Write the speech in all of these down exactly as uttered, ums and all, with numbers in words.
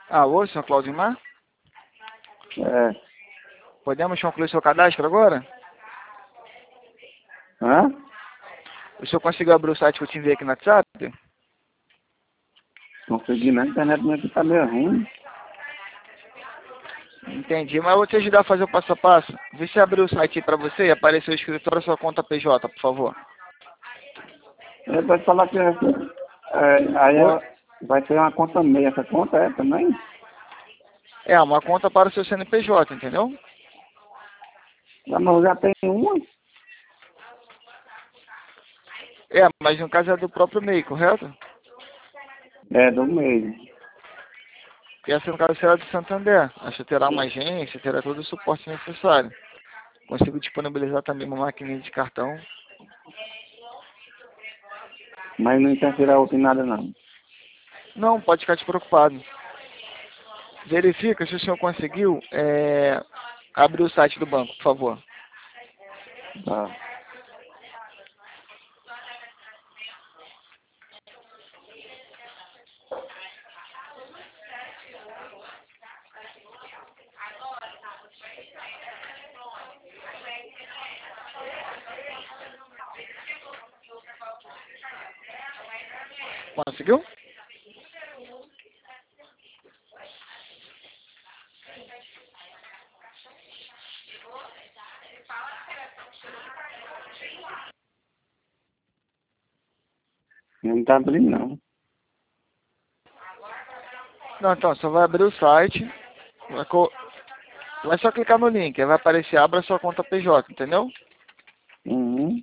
Alô, senhor Claudimar? É. Podemos concluir seu cadastro agora? Hã? O senhor conseguiu abrir o site que eu te enviei aqui no WhatsApp? Consegui, na internet minha aqui tá meio ruim. Entendi, mas eu vou te ajudar a fazer o passo a passo. Vê se abriu o site aí pra você e apareceu escrito a sua conta P J, por favor. Eu vou falar que é, aí é, vai ser uma conta meia. Essa conta é também? É, uma conta para o seu C N P J, entendeu? Já, mas eu já tenho uma. É, mas no caso é do próprio M E I, correto? É, do meio. E essa no caso será do Santander. Aí você terá uma agência, terá todo o suporte necessário. Consigo disponibilizar também uma maquininha de cartão. Mas não interfere a outra em nada, não. Não, pode ficar despreocupado. Verifica se o senhor conseguiu é, abrir o site do banco, por favor. Tá. Conseguiu? Não tá abrindo, não. Não, então, só vai abrir o site. Vai, co... vai só clicar no link, aí vai aparecer abra sua conta P J, entendeu? Uhum.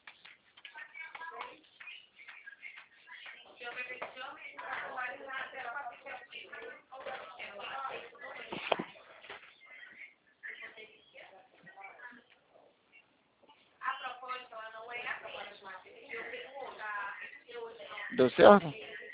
Deu certo?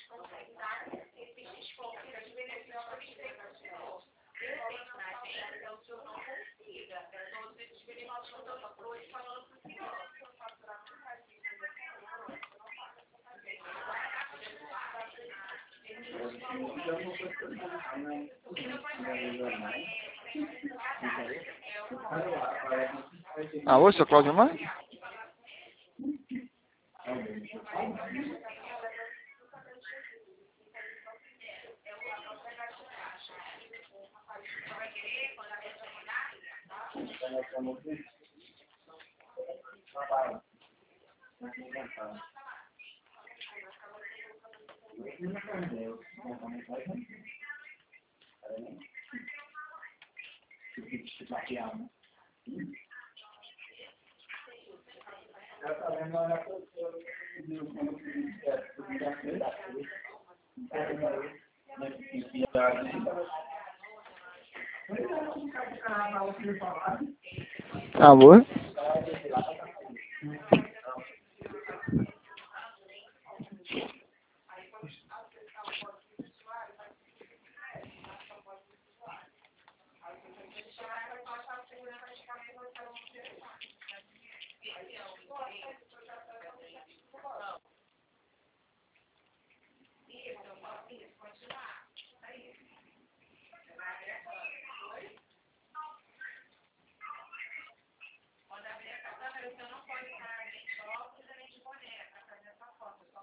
Alô, seu Claudimar? Alô?